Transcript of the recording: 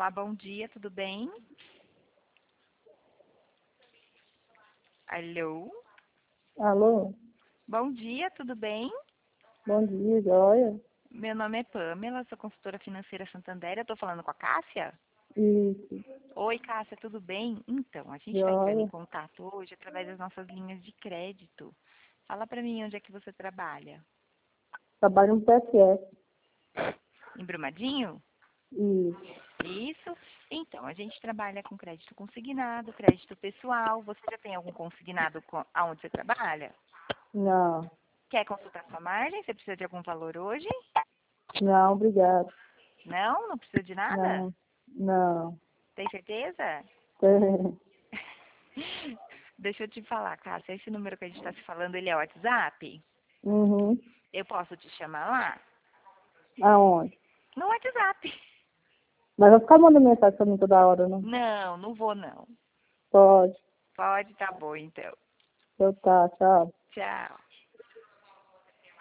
Olá, bom dia, tudo bem? Alô? Alô? Bom dia, tudo bem? Bom dia, joia? Meu nome é Pamela, sou consultora financeira Santander. Eu tô falando com a Cássia? Isso, Oi, Cássia, tudo bem? Então, a gente está entrando em joia. contato hoje através das nossas linhas de crédito. Fala pra mim onde é que você trabalha. Trabalho no PSS. Em Brumadinho? Isso. Isso. Então, a gente trabalha com crédito consignado, crédito pessoal. Você já tem algum consignado aonde você trabalha? Não, Quer consultar sua margem? Você precisa de algum valor hoje? não, obrigado. Não? Não precisa de nada? Não, não. Tem certeza? Tem. Deixa eu te falar, Cássia, esse número que a gente está se falando, ele é WhatsApp? Uhum. Eu posso te chamar lá? Aonde? No WhatsApp. Mas vai ficar mandando mensagem pra mim toda hora, não? Não, não vou não. Pode. Pode, tá bom então. Então tá, tchau. Tchau.